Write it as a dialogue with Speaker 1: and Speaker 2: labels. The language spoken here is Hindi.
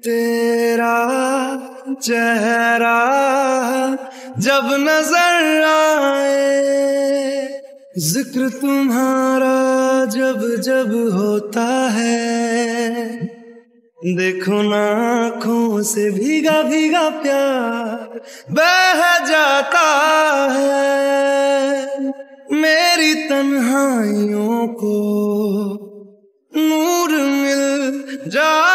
Speaker 1: तेरा चेहरा जब नजर आए, जिक्र तुम्हारा जब जब होता है, देखो ना आँखों से भीगा भीगा प्यार बह जाता है। मेरी तन्हाइयों को नूर मिल जा